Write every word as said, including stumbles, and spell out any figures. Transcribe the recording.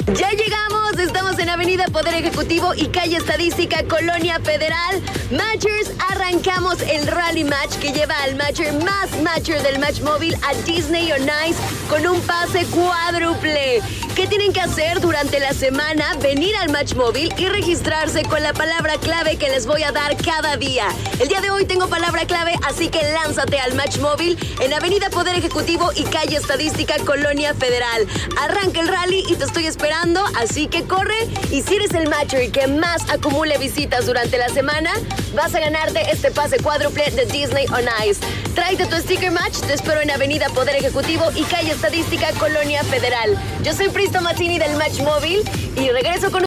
Ya llegamos, estamos en Avenida Poder Ejecutivo y Calle Estadística, Colonia Federal. Matchers, arrancamos el Rally Match que lleva al Matcher más Matcher del Match Móvil a Disney on Ice con un pase cuádruple. ¿Qué tienen que hacer durante la semana? Venir al Match Móvil y registrarse con la palabra clave que les voy a dar cada día. El día de hoy tengo palabra clave, así que lánzate al Match Móvil en Avenida Poder Ejecutivo y Calle Estadística, Colonia Federal. Arranca el rally y te estoy esperando, así que corre. Y si eres el Matcher que más acumule visitas durante la semana, vas a ganarte este pase cuádruple de Disney on Ice. Tráete tu sticker match, te espero en Avenida Poder Ejecutivo y Calle Estadística, Colonia Federal. Yo soy Pristo Mazzini del Match Móvil y regreso con